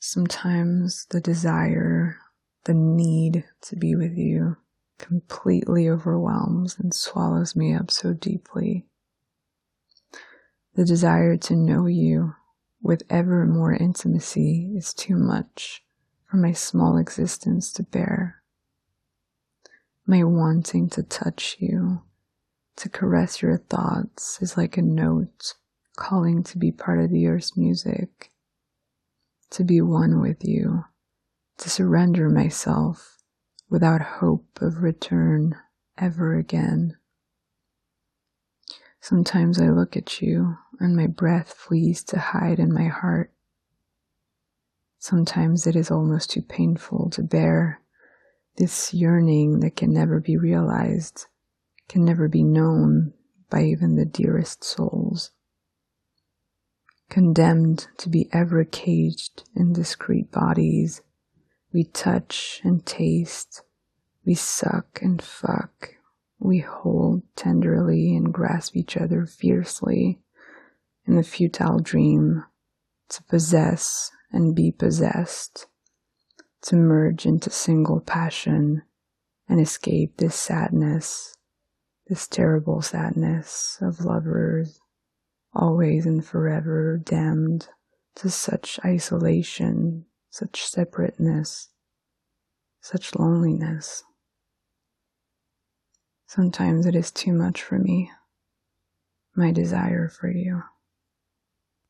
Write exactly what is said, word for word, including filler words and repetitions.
Sometimes the desire, the need to be with you completely overwhelms and swallows me up so deeply. The desire to know you with ever more intimacy is too much for my small existence to bear. My wanting to touch you, to caress your thoughts, is like a note calling to be part of the earth's music, to be one with you, to surrender myself without hope of return ever again. Sometimes I look at you and my breath flees to hide in my heart. Sometimes it is almost too painful to bear, this yearning that can never be realized, can never be known by even the dearest souls. Condemned to be ever caged in discrete bodies, we touch and taste, we suck and fuck, we hold tenderly and grasp each other fiercely in the futile dream to possess and be possessed, to merge into single passion and escape this sadness, this terrible sadness of lovers always and forever damned to such isolation, such separateness, such loneliness. Sometimes it is too much for me, my desire for you.